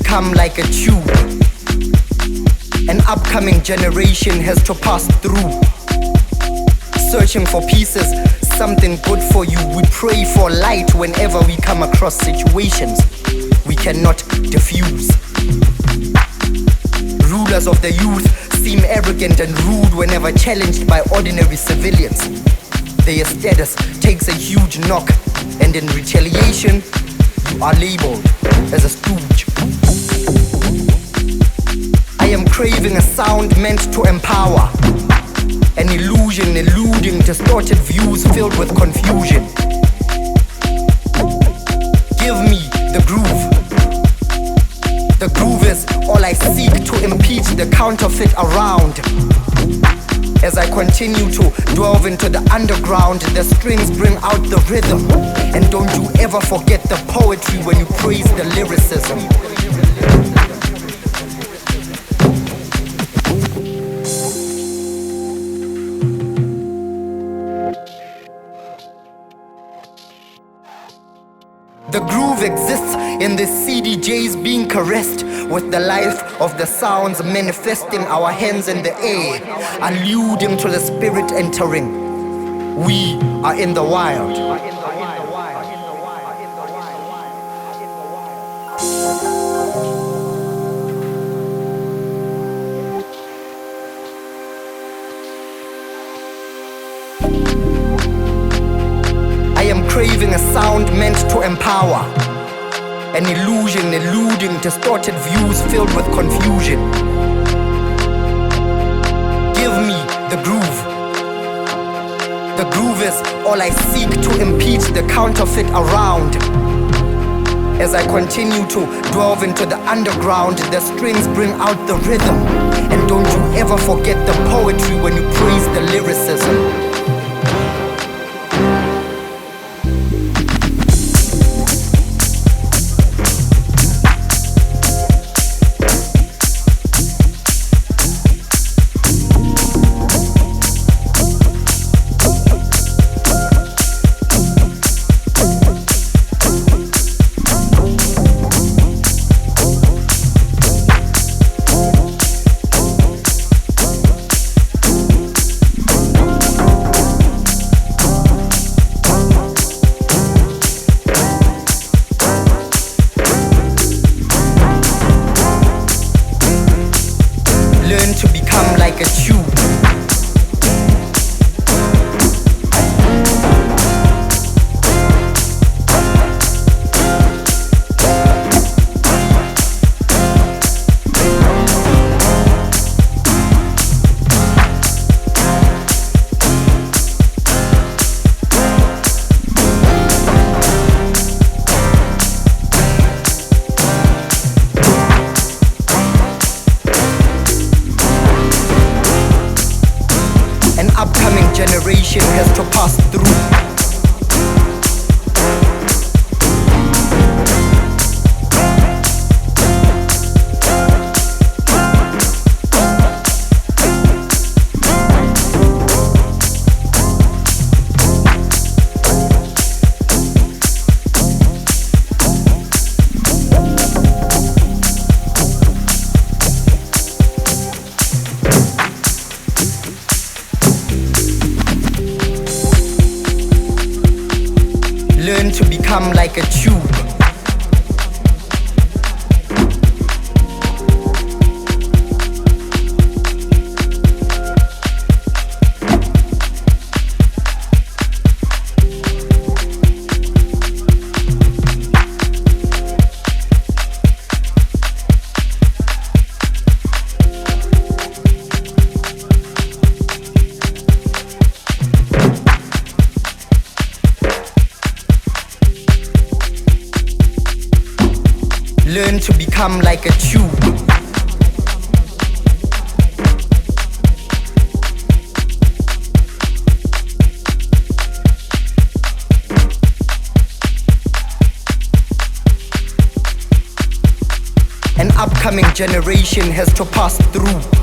become like a tube. An upcoming generation has to pass through. Searching for pieces, something good for you. We pray for light whenever we come across situations we cannot diffuse. Rulers of the youth seem arrogant and rude whenever challenged by ordinary civilians. Their status takes a huge knock, and in retaliation, you are labeled as a stooge. I am craving a sound meant to empower, an illusion eluding distorted views filled with confusion. Give me the groove. The groove is all I seek to impeach the counterfeit around. As I continue to delve into the underground, the strings bring out the rhythm. And don't you ever forget the poetry when you praise the lyricism. The groove exists in the CDJs being caressed with the life of the sounds manifesting our hands in the air, alluding to the spirit entering. We are in the wild. I am craving a sound meant to empower, an illusion eluding distorted views filled with confusion. Give me the groove. The groove is all I seek to impeach the counterfeit around. As I continue to delve into the underground, the strings bring out the rhythm. And don't you ever forget the poetry when you praise the lyricism. Learn to become like a tube. An upcoming generation has to pass through. Learn to become like a tube. Learn to become like a tube. An upcoming generation has to pass through.